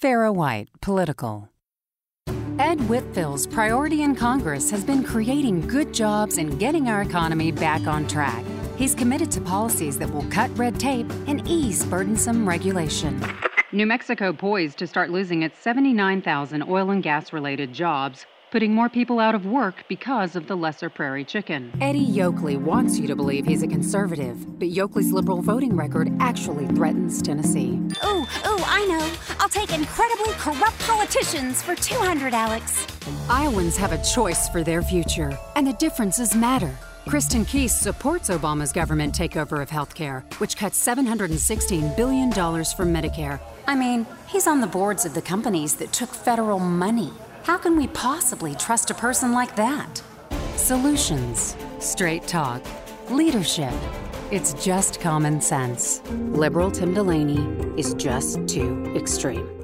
Farrah White, Political. Ed Whitfield's priority in Congress has been creating good jobs and getting our economy back on track. He's committed to policies that will cut red tape and ease burdensome regulation. New Mexico poised to start losing its 79,000 oil and gas-related jobs, putting more people out of work because of the lesser prairie chicken. Eddie Yoakley wants you to believe he's a conservative, but Yoakley's liberal voting record actually threatens Tennessee. Ooh, I know. I'll take incredibly corrupt politicians for $200, Alex. Iowans have a choice for their future, and the differences matter. Kristen Keast supports Obama's government takeover of healthcare, which cuts $716 billion from Medicare. I mean, he's on the boards of the companies that took federal money. How can we possibly trust a person like that? Solutions, straight talk, leadership. It's just common sense. Liberal Tim Delaney is just too extreme.